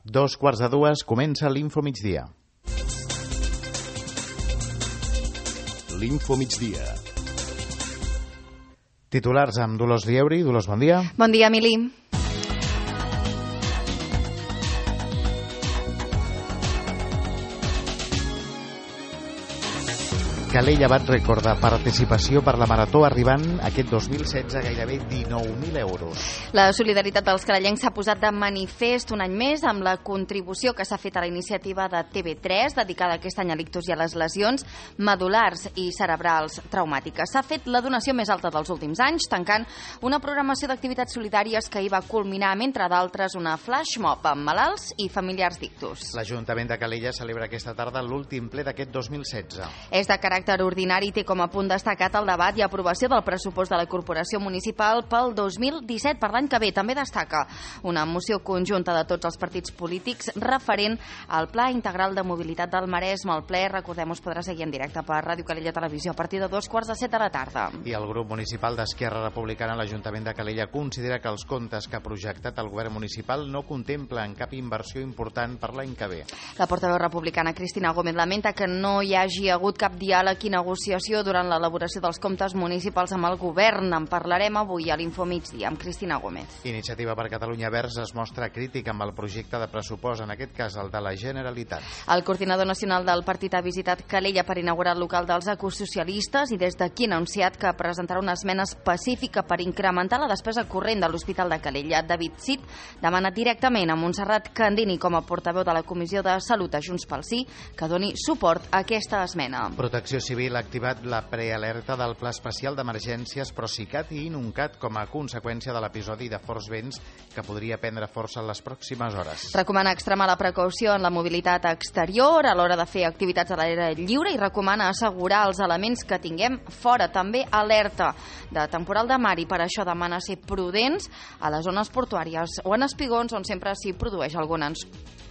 2:15, comença l'Info Migdia. L'Info Migdia. Titulars amb Dolors Lieuri. Dolors, bon dia. Bon dia, Emili. Calella bat rècord de participació per la Marató, arribant aquest 2016 a gairebé 19.000 euros. La solidaritat dels calellencs s'ha posat de manifest un any més amb la contribució que s'ha fet a la iniciativa de TV3 dedicada aquest any a l'ictus i a les lesions medul·lars i cerebrals traumàtiques. S'ha fet la donació més alta dels últims anys, tancant una programació d'activitats solidàries que hi va culminar amb, entre d'altres, una flash mob amb malalts i familiars d'ictus. L'Ajuntament de Calella celebra aquesta tarda l'últim ple d'aquest 2016. És de caràcter ordinari, té com a punt destacat el debat i aprovació del pressupost de la Corporació Municipal pel 2017, per l'any que ve. També destaca una moció conjunta de tots els partits polítics referent al Pla Integral de Mobilitat del Maresme. El ple, recordem, us podrà seguir en directe per Ràdio Calella Televisió a partir de 2:15 de la tarda. I el grup municipal d'Esquerra Republicana a l'Ajuntament de Calella considera que els comptes que ha projectat el govern municipal no contemplen cap inversió important per l'any que ve. La portaveu republicana Cristina Gómez lamenta que no hi hagi hagut cap diàleg i negociació durant l'elaboració dels comptes municipals amb el govern. En parlarem avui a l'Info Migdia amb Cristina Gómez. Iniciativa per Catalunya Verds es mostra crític amb el projecte de pressupost, en aquest cas el de la Generalitat. El coordinador nacional del partit ha visitat Calella per inaugurar el local dels ecosocialistes i des d'aquí ha anunciat que presentarà una esmena específica per incrementar la despesa corrent de l'Hospital de Calella. David Cid demana directament a Montserrat Candini, com a portaveu de la Comissió de Salut a Junts pel Sí, que doni suport a aquesta esmena. Protecció Civil ha activat la prealerta del Pla Especial d'Emergències Procicat i Inuncat com a conseqüència de l'episodi de forts vents que podria prendre força en les pròximes hores. Recomana extremar la precaució en la mobilitat exterior a l'hora de fer activitats a l'aire lliure i recomana assegurar els elements que tinguem fora. També alerta de temporal de mar i per això demana ser prudents a les zones portuàries o en espigons on sempre s'hi produeix algun ensurt.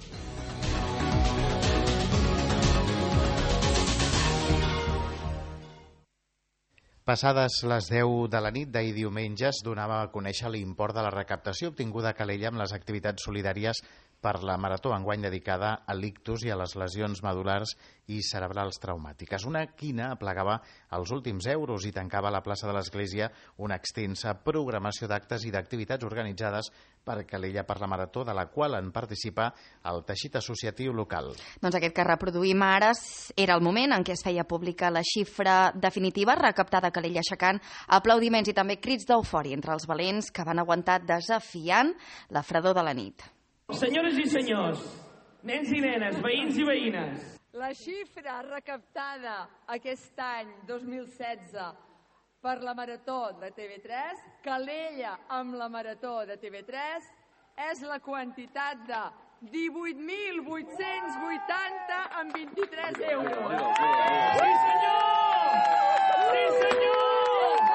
Passades les 10 de la nit d'ahir diumenge es donava a conèixer l'import de la recaptació obtinguda a Calella amb les activitats solidàries per la Marató, enguany dedicada a l'ictus i a les lesions medul·lars i cerebrals traumàtiques. Una quina aplegava els últims euros i tancava a la plaça de l'Església una extensa programació d'actes i d'activitats organitzades per Calella per la Marató, de la qual en participa el teixit associatiu local. Doncs aquest que reproduïm ara era el moment en què es feia pública la xifra definitiva recaptada a Calella, aixecant aplaudiments i també crits d'eufòria entre els valents que van aguantar desafiant la fredor de la nit. Senyores i senyors, nens i nenes, veïns i veïnes. La xifra recaptada aquest any 2016 per la Marató de TV3, Calella amb la Marató de TV3, és la quantitat de 18.880 amb 23 euros. Sí, senyor! Sí, senyor!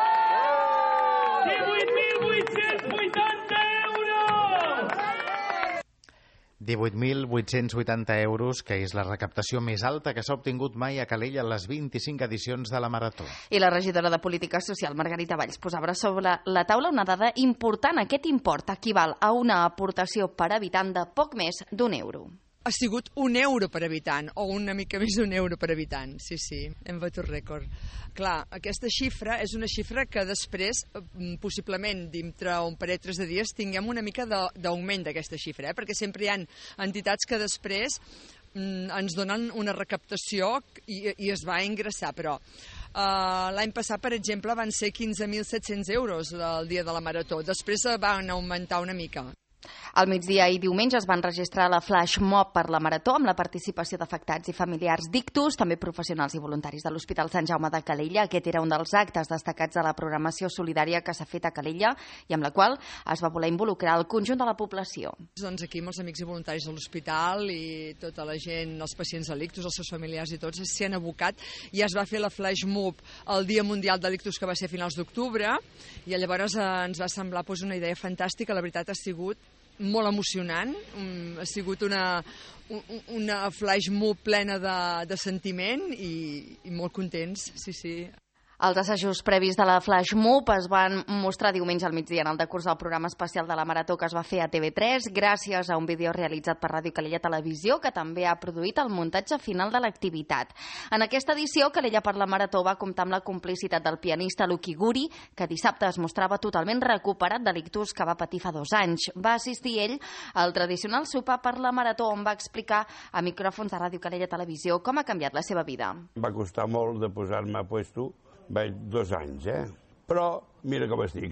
18.880 euros! 18.880 euros, que és la recaptació més alta que s'ha obtingut mai a Calella en les 25 edicions de la Marató. I la regidora de Política Social, Margarita Valls, posava sobre la taula una dada important. Aquest import equival a una aportació per habitant de poc més d'1 euro. Ha sigut €1 per habitant, o una mica més d'1 per habitant, sí, hem batut rècord. Clar, aquesta xifra és una xifra que després, possiblement, dintre un parell o 3 de dies, tinguem una mica d'augment d'aquesta xifra, perquè sempre hi ha entitats que després ens donen una recaptació i es va ingressar, però l'any passat, per exemple, van ser 15.700 euros el dia de la Marató, després van augmentar una mica. Al migdia i diumenge es van registrar la flash mob per la Marató amb la participació d'afectats i familiars d'ictus, també professionals i voluntaris de l'Hospital Sant Jaume de Calella. Aquest era un dels actes destacats de la programació solidària que s'ha fet a Calella i amb la qual es va voler involucrar el conjunt de la població. Doncs aquí amb els amics i voluntaris de l'hospital i tota la gent, els pacients de l'ictus, els seus familiars i tots, s'hi han abocat. Ja es va fer la flash mob el Dia Mundial de l'Ictus, que va ser a finals d'octubre, i llavors ens va semblar una idea fantàstica. La veritat ha sigut molt emocionant, ha sigut una flash mob plena de sentiment i molt contents, sí. Els assajos previs de la Flash Mob es van mostrar diumenge al migdia en el decurs del programa especial de la Marató que es va fer a TV3 gràcies a un vídeo realitzat per Ràdio Calella Televisió que també ha produït el muntatge final de l'activitat. En aquesta edició, Calella per la Marató va comptar amb la complicitat del pianista Lucky Guri, que dissabte es mostrava totalment recuperat de l'ictus que va patir fa 2 anys. Va assistir ell al tradicional sopar per la Marató on va explicar a micròfons de Ràdio Calella Televisió com ha canviat la seva vida. Va costar molt de posar-me a puesto. Vaig 2 anys, Però mira com estic.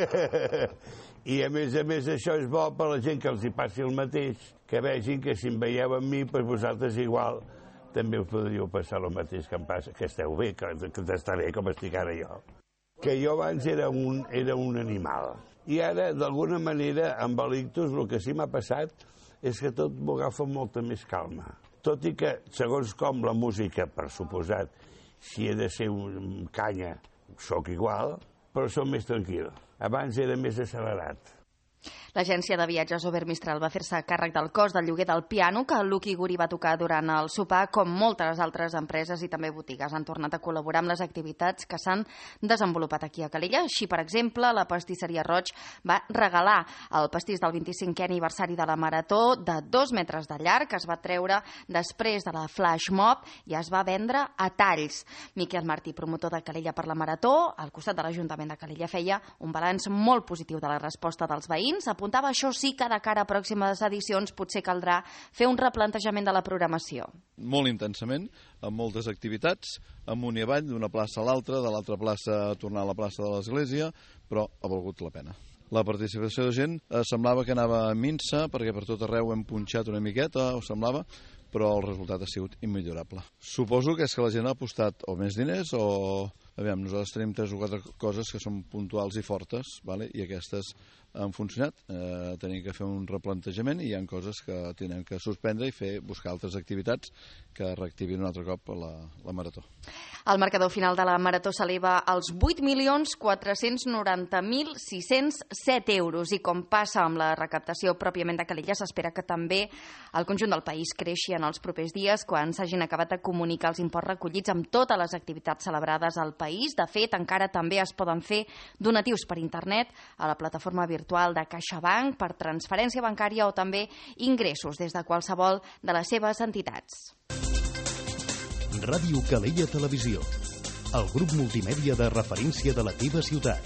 I a més, això és bo per la gent que els hi passi el mateix, que vegin que si em veieu amb mi, per vosaltres igual, també us podríeu passar el mateix que em passa, que esteu bé, que està bé com estic ara jo. Que jo abans era un animal. I ara, d'alguna manera, amb l'ictus, el que sí m'ha passat és que tot m'ho agafa amb molta més calma. Tot i que, segons com la música, per suposat, si he de ser un canya, sóc igual, però som més tranquil. Abans era més accelerat. L'agència de viatges Over Mistral va fer-se càrrec del cost del lloguer del piano que Lucky Guri va tocar durant el sopar, com moltes altres empreses i també botigues han tornat a col·laborar amb les activitats que s'han desenvolupat aquí a Calella. Així, per exemple, la pastisseria Roig va regalar el pastís del 25è aniversari de la Marató de 2 metres de llarg, que es va treure després de la Flash Mob i es va vendre a talls. Miquel Martí, promotor de Calella per la Marató, al costat de l'Ajuntament de Calella, feia un balanç molt positiu de la resposta dels veïns. Apuntava, això sí, que de cara a pròximes edicions potser caldrà fer un replantejament de la programació. Molt intensament, amb moltes activitats, amunt i avall, d'una plaça a l'altra, de l'altra plaça a tornar a la plaça de l'Església, però ha valgut la pena. La participació de gent semblava que anava minsa, perquè per tot arreu hem punxat una miqueta, ho semblava, però el resultat ha sigut immillorable. Suposo que és que la gent ha apostat o més diners o... Aviam, nosaltres tenim 3 o 4 coses que són puntuals i fortes, vale? I aquestes han funcionat. Tenim que fer un replantejament i hi ha coses que tenen que suspendre i buscar altres activitats que reactivin un altre cop la Marató. El marcador final de la Marató s'eleva als 8.490.607 euros i com passa amb la recaptació pròpiament de Calella, s'espera que també el conjunt del país creixi en els propers dies quan s'hagin acabat de comunicar els imports recollits amb totes les activitats celebrades al país. De fet, encara també es poden fer donatius per internet a la plataforma virtual de CaixaBank per transferència bancària o també ingressos des de qualsevol de les seves entitats. Ràdio Calella Televisió, el grup multimèdia de referència de la teva ciutat.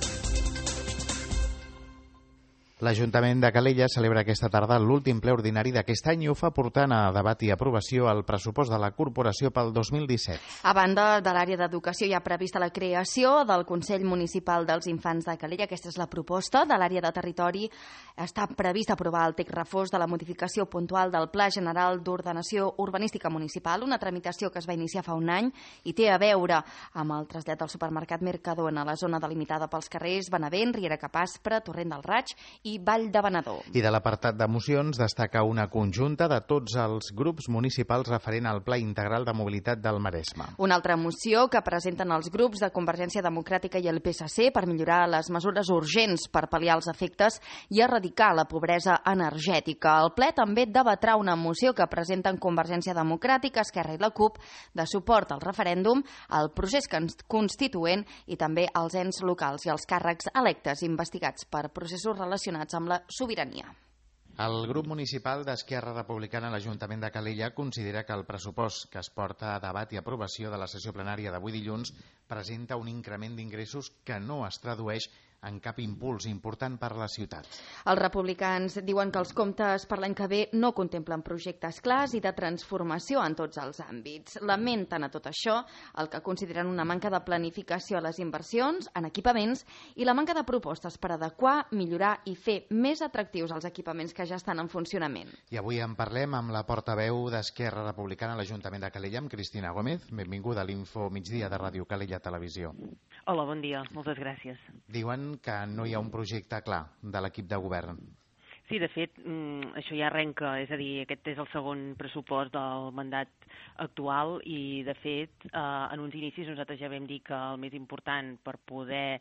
L'Ajuntament de Calella celebra aquesta tarda l'últim ple ordinari d'aquest any i ho fa portant a debat i aprovació el pressupost de la corporació pel 2017. A banda de l'àrea d'educació hi ha prevista la creació del Consell Municipal dels Infants de Calella. Aquesta és la proposta. De l'àrea de territori està previst aprovar el text refós de la modificació puntual del Pla General d'Ordenació Urbanística Municipal, una tramitació que es va iniciar fa un any i té a veure amb el trasllat del supermercat Mercadona a la zona delimitada pels carrers Benavent, Riera Capaspre, Torrent del Raig i Vall de Benedó. I de l'apartat de mocions destaca una conjunta de tots els grups municipals referent al Pla Integral de Mobilitat del Maresme. Una altra moció que presenten els grups de Convergència Democràtica i el PSC per millorar les mesures urgents per pal·liar els efectes i erradicar la pobresa energètica. El ple també debatrà una moció que presenten Convergència Democràtica, Esquerra i la CUP de suport al referèndum, al procés constituent i també als ens locals i als càrrecs electes investigats per processos relacionats amb la sobirania. El grup municipal d'Esquerra Republicana a l'Ajuntament de Calella considera que el pressupost que es porta a debat i aprovació de la sessió plenària d'avui dilluns presenta un increment d'ingressos que no es tradueix en cap impuls important per a la ciutat. Els republicans diuen que els comptes per l'any que ve no contemplen projectes clars i de transformació en tots els àmbits. Lamenten a tot això el que consideren una manca de planificació a les inversions en equipaments i la manca de propostes per adequar, millorar i fer més atractius els equipaments que ja estan en funcionament. I avui en parlem amb la portaveu d'Esquerra Republicana a l'Ajuntament de Calella, amb Cristina Gómez. Benvinguda a l'Info Migdia de Ràdio Calella Televisió. Hola, bon dia. Moltes gràcies. Diuen que no hi ha un projecte clar de l'equip de govern. Sí, de fet, això ja arrenca, és a dir, aquest és el segon pressupost del mandat actual i, de fet, en uns inicis nosaltres ja vam dir que el més important per poder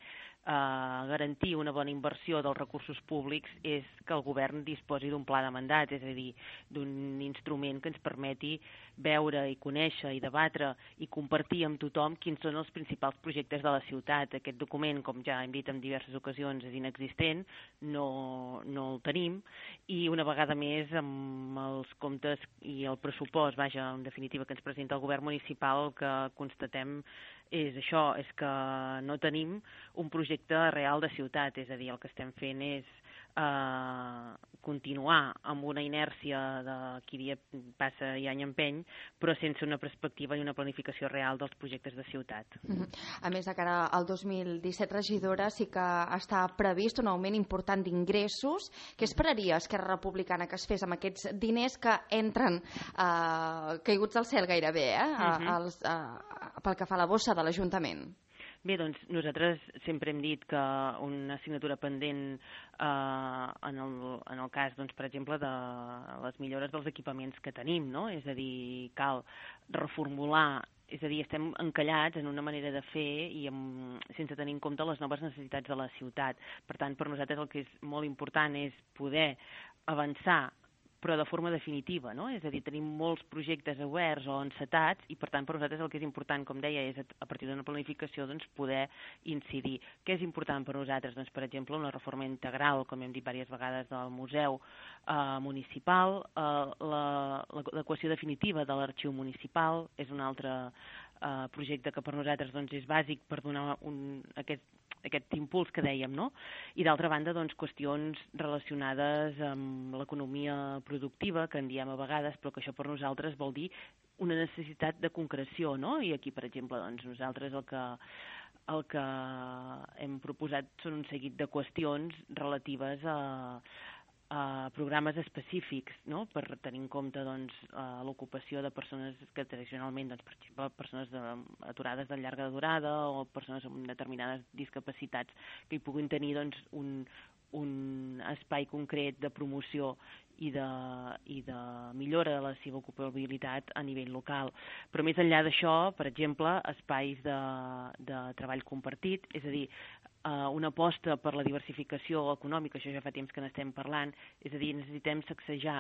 garantir una bona inversió dels recursos públics és que el govern disposi d'un pla de mandat, és a dir, d'un instrument que ens permeti veure i conèixer i debatre i compartir amb tothom quins són els principals projectes de la ciutat. Aquest document, com ja hem dit en diverses ocasions, és inexistent, no el tenim, i una vegada més amb els comptes i el pressupost, vaja, en definitiva, que ens presenta el govern municipal, el que constatem és això, és que no tenim un projecte real de ciutat, és a dir, el que estem fent és continuar amb una inèrcia de qui dia passa i any empeny, però sense una perspectiva i una planificació real dels projectes de ciutat. A més, de cara al 2017, regidora, sí que està previst un augment important d'ingressos. Què esperaria Esquerra Republicana que es fes amb aquests diners que entren caiguts al cel gairebé, pel que fa a la bossa de l'Ajuntament? Bé, doncs nosaltres sempre hem dit que una assignatura pendent en el cas, doncs, per exemple, de les millores dels equipaments que tenim, no? És a dir, cal reformular, és a dir, estem encallats en una manera de fer i sense tenir en compte les noves necessitats de la ciutat. Per tant, per nosaltres el que és molt important és poder avançar, però de forma definitiva, no? És a dir, tenim molts projectes oberts o encetats i, per tant, per nosaltres el que és important, com deia, és a partir d'una planificació doncs, poder incidir. Què és important per nosaltres? Doncs, per exemple, una reforma integral, com hem dit diverses vegades, del museu municipal, l'adequació definitiva de l'arxiu municipal és un altre projecte que per nosaltres doncs, és bàsic per donar aquest impuls que dèiem, no? I d'altra banda, doncs, qüestions relacionades amb l'economia productiva, que en diem a vegades, però que això per nosaltres vol dir una necessitat de concreció, no? I aquí, per exemple, doncs, nosaltres el que hem proposat són un seguit de qüestions relatives a programes específics, no? Per tenir en compte doncs, l'ocupació de persones que tradicionalment, doncs, per exemple, persones aturades de llarga durada o persones amb determinades discapacitats que hi puguin tenir doncs, un espai concret de promoció i de millora de la seva ocupabilitat a nivell local. Però més enllà d'això, per exemple, espais de treball compartit, és a dir, una aposta per la diversificació econòmica, això ja fa temps que n'estem parlant, és a dir, necessitem sacsejar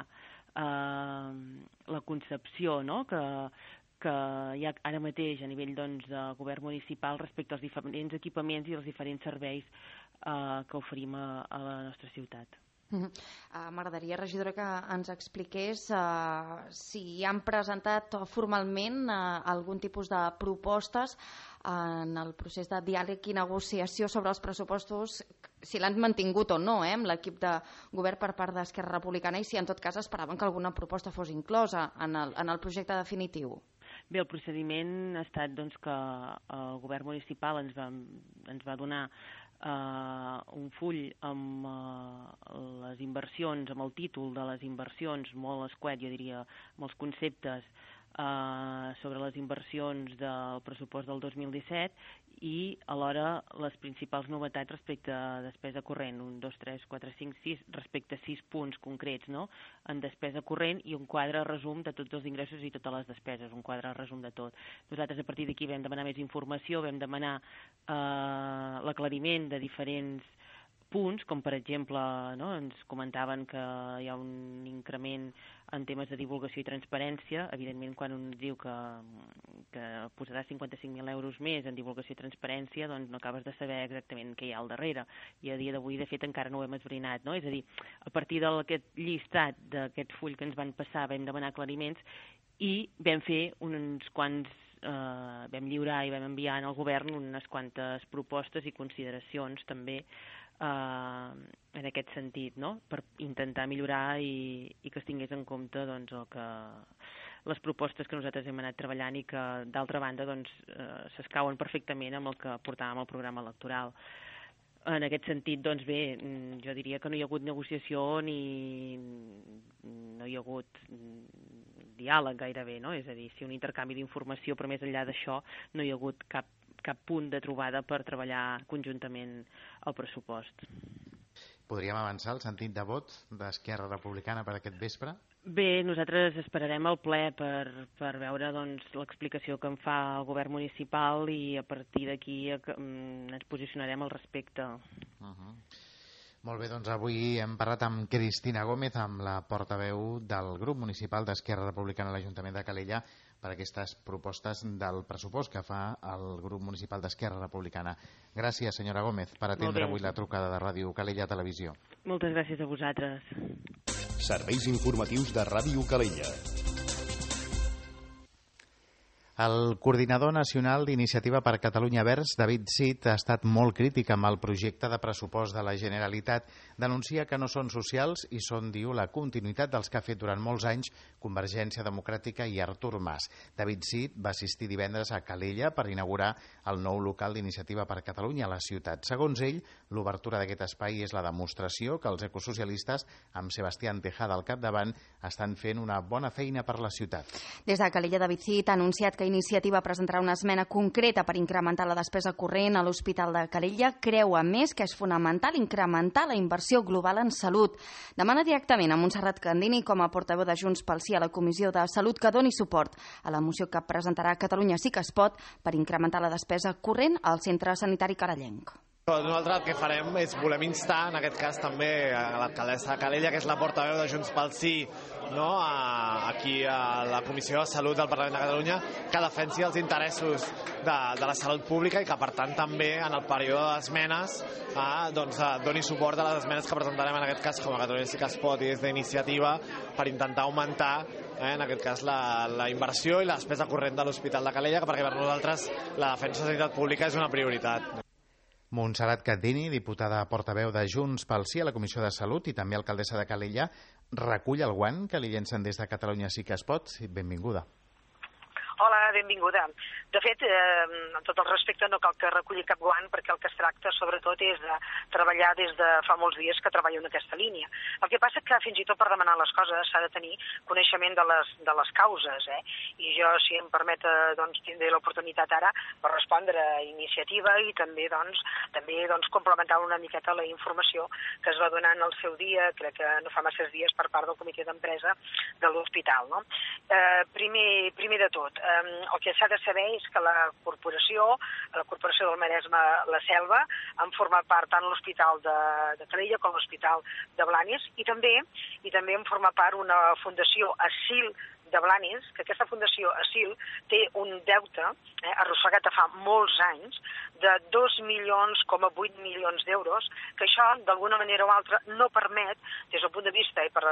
la concepció, no?, que hi ha ara mateix a nivell doncs, de govern municipal respecte als diferents equipaments i els diferents serveis que oferim a la nostra ciutat. M'agradaria, regidora, que ens expliqués si han presentat formalment algun tipus de propostes en el procés de diàleg i negociació sobre els pressupostos, si l'han mantingut o no amb l'equip de govern per part d'Esquerra Republicana i si en tot cas esperaven que alguna proposta fos inclosa en el projecte definitiu. Bé, el procediment ha estat doncs, que el govern municipal ens va donar un full amb les inversions, amb el títol de les inversions, molt escuet, jo diria, amb els conceptes sobre les inversions del pressupost del 2017 i alhora les principals novetats respecte a despesa corrent, 1, 2, 3, 4, 5, 6, respecte a 6 punts concrets, no?, en despesa corrent i un quadre resum de tots els ingressos i totes les despeses, un quadre resum de tot. Nosaltres a partir d'aquí vam demanar més informació, vam demanar l'aclariment de diferents punts, com per exemple, no, ens comentaven que hi ha un increment en temes de divulgació i transparència. Evidentment, quan un diu que posarà 55.000 euros més en divulgació i transparència, doncs no acabes de saber exactament què hi ha al darrere. I a dia d'avui, de fet, encara no ho hem esbrinat, no? És a dir, a partir d'aquest llistat, d'aquest full que ens van passar, vam demanar aclariments i vam fer uns quants vam lliurar i vam enviar al govern unes quantes propostes i consideracions també en aquest sentit, no?, per intentar millorar i que es tingués en compte doncs, les propostes que nosaltres hem anat treballant i que, d'altra banda, doncs, s'escauen perfectament amb el que portàvem al programa electoral. En aquest sentit, doncs bé, jo diria que no hi ha hagut negociació ni no hi ha hagut diàleg gairebé, no? És a dir, sí un intercanvi d'informació, però més enllà d'això no hi ha hagut cap punt de trobada per treballar conjuntament el pressupost. Podríem avançar el sentit de vot d'Esquerra Republicana per aquest vespre? Bé, nosaltres esperarem el ple per veure l'explicació que en fa el govern municipal i a partir d'aquí ens posicionarem al respecte. Molt bé, doncs avui hem parlat amb Cristina Gómez, amb la portaveu del grup municipal d'Esquerra Republicana a l'Ajuntament de Calella, per aquestes propostes del pressupost que fa el grup municipal d'Esquerra Republicana. Gràcies, senyora Gómez, per atendre avui la trucada de Ràdio Calella Televisió. Moltes gràcies a vosaltres. Serveis informatius de Ràdio Calella. El coordinador nacional d'Iniciativa per Catalunya Verds, David Cid, ha estat molt crític amb el projecte de pressupost de la Generalitat. Denuncia que no són socials i són, diu, la continuïtat dels que ha fet durant molts anys Convergència Democràtica i Artur Mas. David Cid va assistir divendres a Calella per inaugurar el nou local d'Iniciativa per Catalunya a la ciutat. Segons ell, l'obertura d'aquest espai és la demostració que els ecosocialistes, amb Sebastián Tejada al capdavant, estan fent una bona feina per la ciutat. Des de Calella, David Cid ha anunciat que Iniciativa presentarà una esmena concreta per incrementar la despesa corrent a l'Hospital de Calella. Creu, a més, que és fonamental incrementar la inversió global en salut. Demana directament a Montserrat Candini, com a portaveu de Junts pel Sí a la Comissió de Salut, que doni suport a la moció que presentarà Catalunya Sí que es pot per incrementar la despesa corrent al centre sanitari carellenc. Nosaltres el que farem és volem instar, en aquest cas també, a l'alcaldessa de Calella, que és la portaveu de Junts pel Sí, aquí a la Comissió de Salut del Parlament de Catalunya, que defensi els interessos de la salut pública i que, per tant, també en el període d'esmenes doni suport a les esmenes que presentarem, en aquest cas, com a Catalunya Sí que es pot i des d'Iniciativa, per intentar augmentar en aquest cas la inversió i la despesa corrent de l'Hospital de Calella, perquè per nosaltres la defensa de la sanitat pública és una prioritat. Montserrat Candini, diputada portaveu de Junts pel Sí a la Comissió de Salut i també alcaldessa de Calella, recull el guant que li llencen des de Catalunya Sí que es pot. Benvinguda. Hola, benvinguda. De fet, amb tot el respecte, no cal que reculli cap guant, perquè el que es tracta, sobretot, és de treballar des de fa molts dies que treballo en aquesta línia. El que passa que fins i tot per demanar les coses s'ha de tenir coneixement de les causes, I jo, si em permet, tindré l'oportunitat ara per respondre a Iniciativa i també complementar una miqueta la informació que es va donar en el seu dia, crec que no fa masses dies, per part del comitè d'empresa de l'hospital. Primer de tot, el que s'ha de saber és que la Corporació del Maresme, la Selva, en forma part tant l'Hospital de Calella com l'Hospital de Blanes i també en forma part una fundació Asil de Blanes, que aquesta fundació Asil té un deute arrossegat fa molts anys de 2,8 milions d'euros, que això, d'alguna manera o altra, no permet, des del punt de vista i per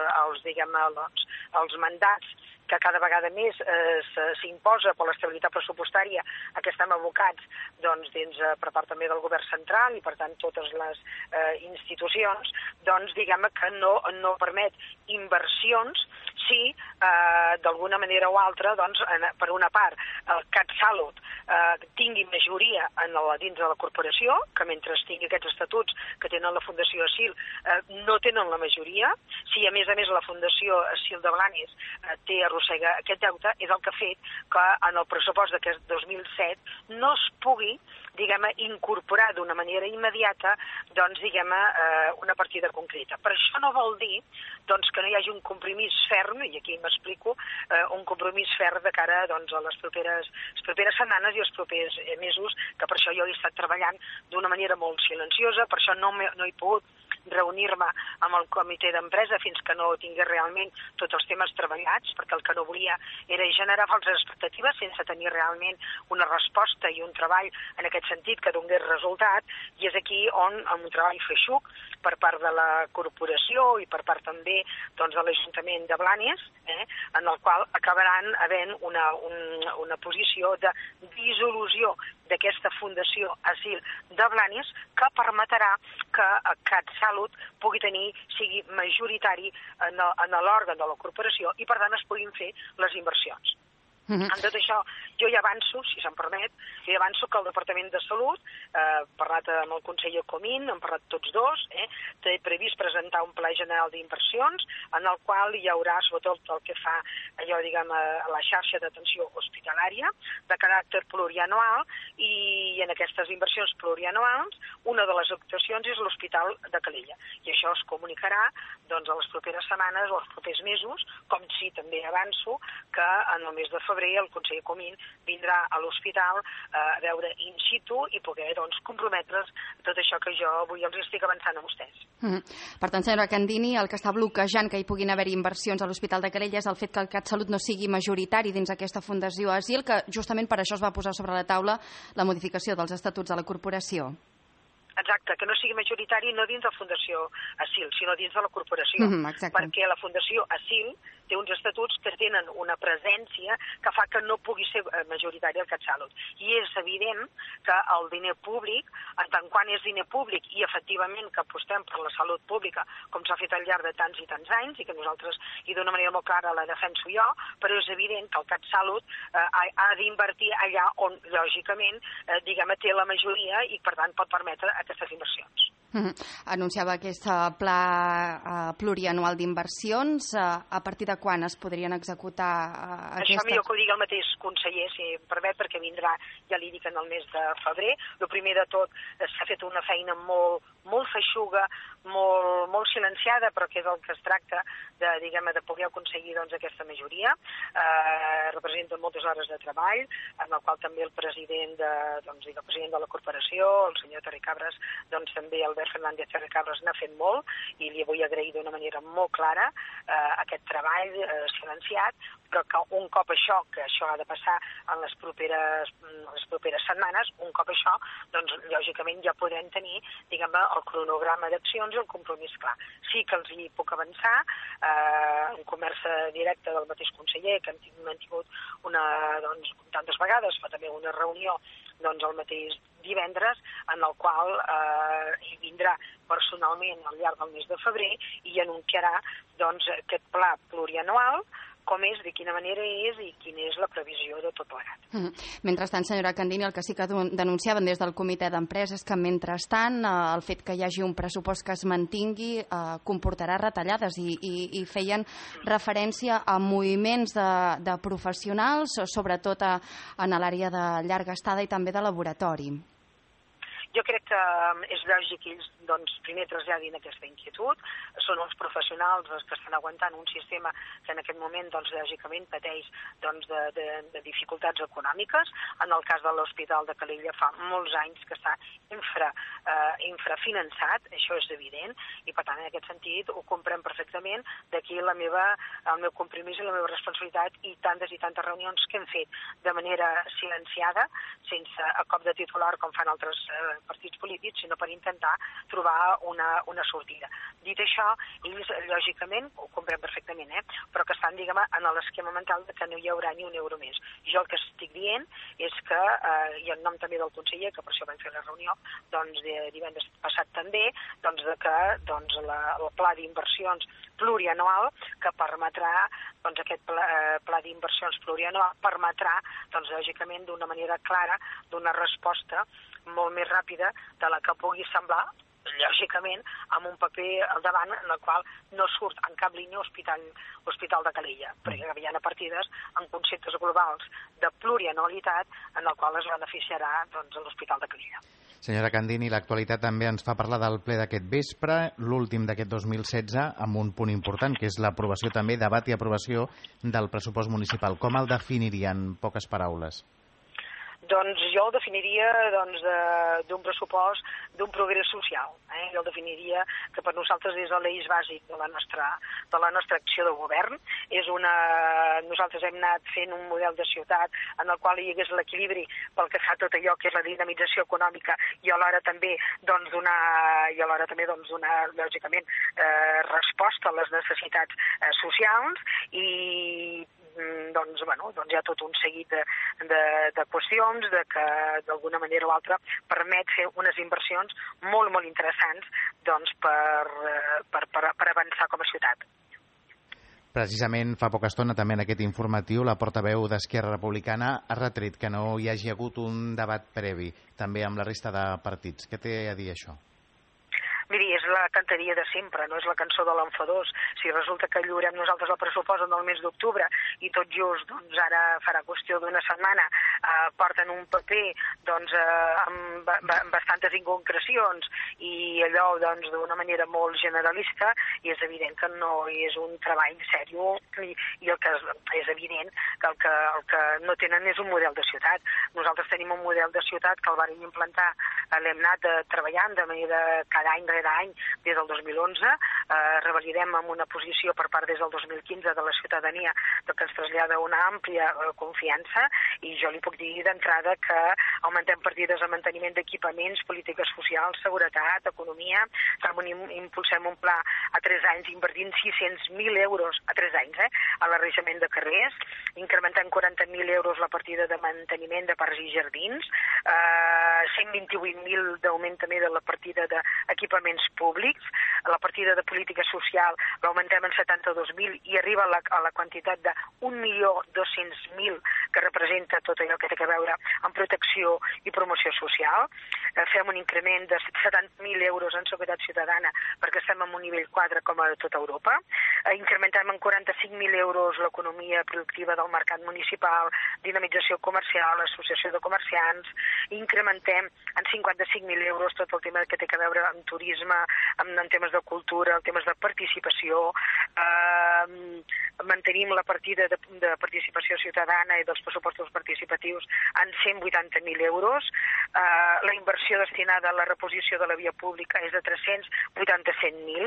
els mandats que cada vegada més s'imposa per l'estabilitat pressupostària a què estem abocats per part també del govern central i per tant totes les institucions, que no permet inversions si d'alguna manera o altra, per una part, el CatSalut tingui majoria dins de la corporació, que mentre tingui aquests estatuts que tenen la Fundació Asil no tenen la majoria, si a més la Fundació Asil de Blanes arrossega aquest deute, és el que ha fet que en el pressupost d'aquest 2007 no es pugui incorporar d'una manera immediata una partida concreta. Però això no vol dir que no hi hagi un compromís ferm, i aquí m'explico, un compromís ferm de cara a les properes setmanes i els propers mesos, que per això jo he estat treballant d'una manera molt silenciosa, per això no he pogut reunir-me amb el comitè d'empresa fins que no tingués realment tots els temes treballats, perquè el que no volia era generar falses expectatives sense tenir realment una resposta i un treball en aquest sentit que donés resultat, i és aquí on, amb un treball feixuc per part de la corporació i per part també de l'Ajuntament de Blanes, en el qual acabaran havent una posició de dissolució d'aquesta Fundació Asil de Blanes que permetrà que CatSalut sigui majoritari en l'òrgan de la corporació i per tant es puguin fer les inversions. En tot això, jo ja avanço, si se'm permet, que el Departament de Salut, parlat amb el conseller Comín, hem parlat tots dos, té previst presentar un pla general d'inversions en el qual hi haurà, sobretot el que fa allò, diguem, a la xarxa d'atenció hospitalària de caràcter plurianual, i en aquestes inversions plurianuals una de les actuacions és l'Hospital de Calella. I això es comunicarà doncs, a les properes setmanes o als propers mesos, com si també avanço que en el mes de febrer el conseller Comín vindrà a l'hospital a veure in situ i poder doncs, comprometre's tot això que jo avui els estic avançant a vostès. Per tant, senyora Candini, el que està bloquejant que hi puguin haver inversions a l'Hospital de Calella és el fet que el CatSalut no sigui majoritari dins aquesta Fundació Asil, que justament per això es va posar sobre la taula la modificació dels estatuts de la corporació. Exacte, que no sigui majoritari no dins de la Fundació Asil, sinó dins de la corporació, perquè la Fundació Asil té uns estatuts que tenen una presència que fa que no pugui ser majoritari el CatSalut. I és evident que el diner públic, en tant quan és diner públic i efectivament que apostem per la salut pública, com s'ha fet al llarg de tants i tants anys, i que nosaltres, i d'una manera molt clara, la defenso jo, però és evident que el CatSalut ha d'invertir allà on, lògicament, diguem, té la majoria i, per tant, pot permetre aquestes inversions. Anunciava aquest pla plurianual d'inversions. A partir de quan es podrien executar aquestes? Això millor que ho digui el mateix conseller, si em permet, perquè vindrà, ja li dic, en el mes de febrer. El primer de tot, s'ha fet una feina molt feixuga, molt silenciada, però que és el que es tracta de, diguem, de poder aconseguir doncs, aquesta majoria. Representa moltes hores de treball, en el qual també el president de la corporació, el senyor Terricabras, doncs també Albert Fernández Terricabras n'ha fet molt, i li vull agrair d'una manera molt clara aquest treball silenciat, però que un cop això, que això ha de passar en les properes setmanes, un cop això, doncs lògicament ja podrem tenir, diguem, el cronograma d'accions i el compromís clar. Sí que els hi puc avançar, en conversa directa del mateix conseller, que hem mantingut tantes vegades, fa també una reunió el mateix divendres, en el qual hi vindrà personalment al llarg del mes de febrer i anunciarà aquest pla plurianual, com és, de quina manera és i quina és la previsió de tot plegat. Mentrestant, senyora Candini, el que sí que denunciaven des del comitè d'empresa és que, mentrestant, el fet que hi hagi un pressupost que es mantingui comportarà retallades i feien referència a moviments de professionals, sobretot en l'àrea de llarga estada i també de laboratori. Jo crec que és lògic que ells primer traslladin aquesta inquietud. Són els professionals els que estan aguantant un sistema que en aquest moment lògicament pateix de dificultats econòmiques. En el cas de l'Hospital de Calella fa molts anys que està infrafinançat, això és evident, i per tant en aquest sentit ho comprem perfectament. D'aquí el meu compromís i la meva responsabilitat i tantes reunions que hem fet de manera silenciada, sense a cop de titular com fan altres partits polítics, sinó per intentar trobar una sortida. Dit això, ells, lògicament, ho comprem perfectament, però que estan, diguem, en l'esquema mental que no hi haurà ni un euro més. Jo el que estic dient és que, i en nom també del conseller, que per això vam fer la reunió, divendres passat també, que el pla d'inversions plurianual que permetrà, aquest pla d'inversions plurianual permetrà, lògicament, d'una manera clara, donar resposta molt més ràpida de la que pugui semblar, lògicament, amb un paper al davant en el qual no surt en cap línia Hospital de Calella, perquè hi ha partides en conceptes globals de plurianualitat en el qual es beneficiarà l'Hospital de Calella. Senyora Candini, l'actualitat també ens fa parlar del ple d'aquest vespre, l'últim d'aquest 2016, amb un punt important, que és l'aprovació també, debat i aprovació del pressupost municipal. Com el definiria en poques paraules? Doncs jo el definiria d'un pressupost d'un progrés social. Jo el definiria que per nosaltres és l'eix bàsic de la nostra acció de govern. Nosaltres hem anat fent un model de ciutat en el qual hi hagués l'equilibri pel que fa a tot allò que és la dinamització econòmica i alhora també donar lògicament resposta a les necessitats socials i hi ha tot un seguit de qüestions que d'alguna manera o altra permet fer unes inversions molt interessants per avançar com a ciutat. Precisament fa poca estona, també en aquest informatiu, la portaveu d'Esquerra Republicana ha retret que no hi hagi hagut un debat previ, també amb la resta de partits. Què té a dir això? Miri, és la cantaria de sempre, no és la cançó de l'enfadós. Si resulta que lliurem nosaltres el pressupost en el mes d'octubre i tot just, doncs ara farà qüestió d'una setmana, porten un paper doncs, amb bastantes inconcrecions i allò doncs, d'una manera molt generalista, i és evident que no és un treball seriós i el que és evident que el que no tenen és un model de ciutat. Nosaltres tenim un model de ciutat que el vam implantar, l'hem anat treballant de manera cada any rere any des del 2011, revalidem amb una posició per part des del 2015 de la ciutadania que ens trasllada una àmplia confiança, i jo li puc dir d'entrada que augmentem partides de manteniment d'equipaments, polítiques socials, seguretat, economia, impulsem un pla a 3 anys invertint 600.000 euros a 3 anys a l'arreixament de carrers, incrementem 40.000 euros la partida de manteniment de parcs i jardins, 128.000 d'augment també de la partida d'equipaments públics, la partida de política social l'augmentem en 72.000 i arriba a la quantitat de 1.200.000 que representa tot allò que té a veure amb protecció i promoció social. Fem un increment de 70.000 euros en seguretat ciutadana perquè estem en un nivell 4 com a tot Europa. Incrementem en 45.000 euros l'economia productiva del mercat municipal, dinamització comercial, associació de comerciants, incrementem en 55.000 euros tot el tema que té a veure amb turisme, en temes de cultura, en temes de participació, mantenim la partida de participació ciutadana i dels pressupostos participatius en 180.000 euros, la inversió destinada a la reposició de la via pública és de 387.000,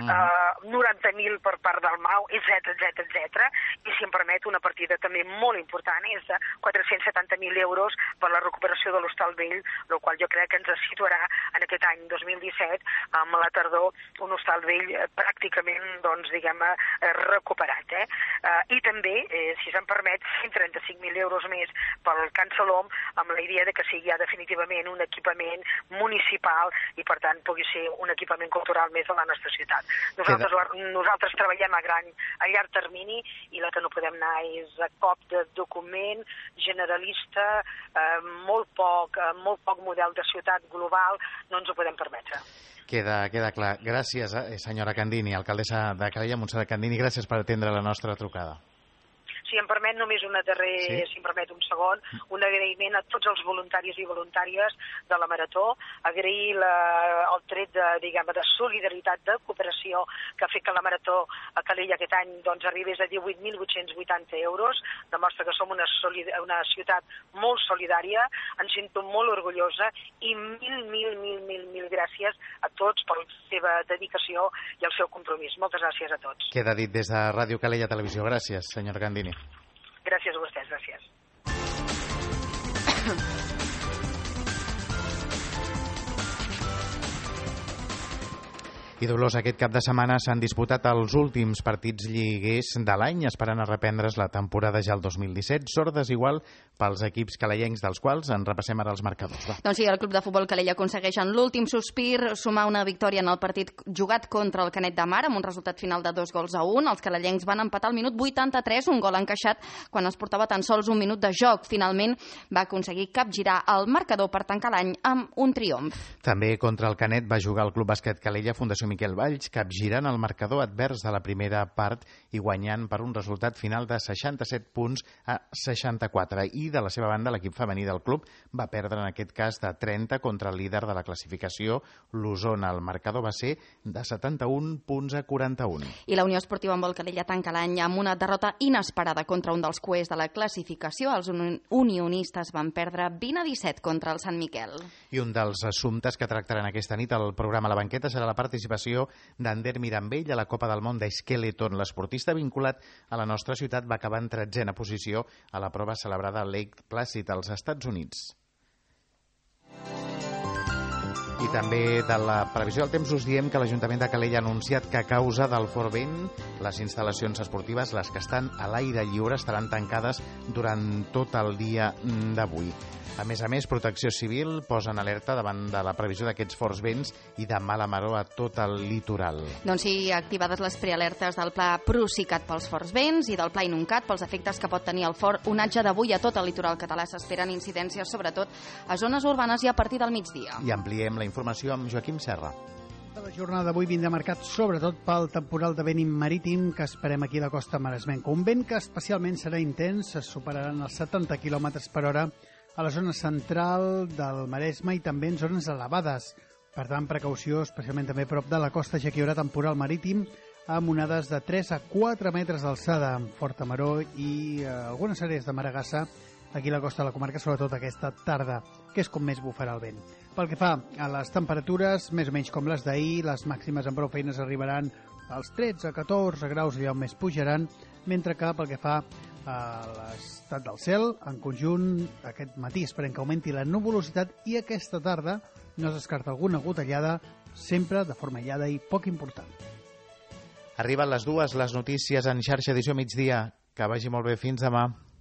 90.000 per part del MAU, etc. I si em permet, una partida també molt important és de 470.000 euros per la recuperació de l'Hostal Vell, el qual jo crec que ens situarà en aquest any 2017 amb la tardor un hostal vell pràcticament, doncs, diguem-ne, recuperat. I també, si se'm permet, 135.000 euros més pel Can Salom, amb la idea de que sigui ja definitivament un equipament municipal i, per tant, pugui ser un equipament cultural més de la nostra ciutat. Nosaltres treballem a llarg termini i la que no podem anar és a cop de document generalista, molt poc model de ciutat global, no ens ho podem permetre. Queda clar. Gràcies, senyora Candini, alcaldessa de Calella, Montserrat Candini, gràcies per atendre la nostra trucada. Si em permet només si em permet un segon, un agraïment a tots els voluntaris i voluntàries de la Marató, agrair el tret de solidaritat, de cooperació que ha fet que la Marató a Calella aquest any doncs, arribés a 18.880 euros, demostra que som una ciutat molt solidària, ens sento molt orgullosa i mil gràcies a tots per la seva dedicació i el seu compromís. Moltes gràcies a tots. Queda dit des de Ràdio Calella Televisió. Gràcies, senyora Candini. Gràcies a vostès, gràcies. I Dolors, aquest cap de setmana s'han disputat els últims partits lliguers de l'any, esperant a reprendre's la temporada ja el 2017. Sordes igual pels equips calellencs, dels quals en repassem ara els marcadors. Va. Doncs sí, el Club de Futbol Calella aconsegueix en l'últim sospir sumar una victòria en el partit jugat contra el Canet de Mar, amb un resultat final de 2-1. Els calellencs van empatar al minut 83, un gol encaixat quan es portava tan sols un minut de joc. Finalment va aconseguir capgirar el marcador per tancar l'any amb un triomf. També contra el Canet va jugar el Club Bàsquet Calella, Fundació Miquel Valls, capgirant el marcador advers de la primera part i guanyant per un resultat final de 67 punts a 64. I de la seva banda, l'equip femení del club va perdre en aquest cas de 30 contra el líder de la classificació, l'Osona. El marcador va ser de 71 punts a 41. I la Unió Esportiva Handbol Calella tanca l'any amb una derrota inesperada contra un dels coers de la classificació. Els unionistes van perdre 20-17 contra el Sant Miquel. I un dels assumptes que tractaran aquesta nit al programa La Banqueta serà la participació d'Ander Mirambell a la Copa del Món d'Skeleton. L'esportista vinculat a la nostra ciutat va acabar en 13a posició a la prova celebrada a Lake Placid, als Estats Units. I també de la previsió del temps us diem que l'Ajuntament de Calella ha anunciat que a causa del fort vent les instal·lacions esportives, les que estan a l'aire lliure, estaran tancades durant tot el dia d'avui. A més, Protecció Civil posa en alerta davant de la previsió d'aquests forts vents i de mala maror a tot el litoral. Doncs sí, activades les prealertes del Pla Procicat pels forts vents i del Pla Inuncat pels efectes que pot tenir el fort onatge d'avui a tot el litoral català. S'esperen incidències, sobretot a zones urbanes i a partir del migdia. I ampliem la informació amb Joaquim Serra. La jornada d'avui vindrà marcat sobretot pel temporal de vent marítim que esperem aquí a la costa maresmenca. Un vent que especialment serà intens, es superaran els 70 km per hora a la zona central del Maresme i també en zones elevades. Per tant, precaució, especialment també prop de la costa, ja que hi haurà temporal marítim amb onades de 3 a 4 metres d'alçada, amb forta maror i algunes àrees de maragassa aquí a la costa de la comarca, sobretot aquesta tarda, que és com més bufarà el vent. Pel que fa a les temperatures, més o menys com les d'ahir, les màximes amb prou feines arribaran als 13 a 14 graus, allà on més pujaran, mentre que pel que fa a l'estat del cel, en conjunt, aquest matí esperem que augmenti la nuvolositat i aquesta tarda no es descarta alguna gotellada, sempre de forma aïllada i poc important. Arriben les 2, les notícies en xarxa edició migdia. Que vagi molt bé, fins demà.